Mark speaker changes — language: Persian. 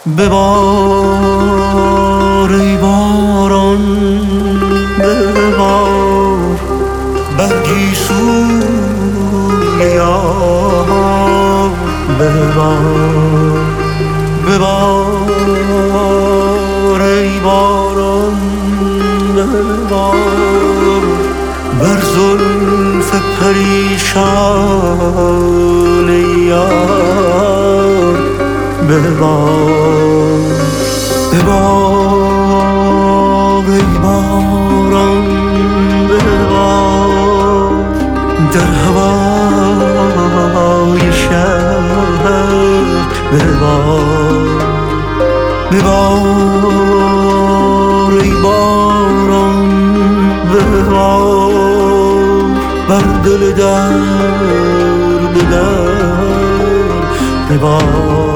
Speaker 1: ببار ای باران ببار برگی سوی یار ببار ببار ای باران ببار بر زلف پریشان یار ببار ببار ای باران ببار در هوای شهر ببار ببار ای باران ببار بر دل درد دل ببار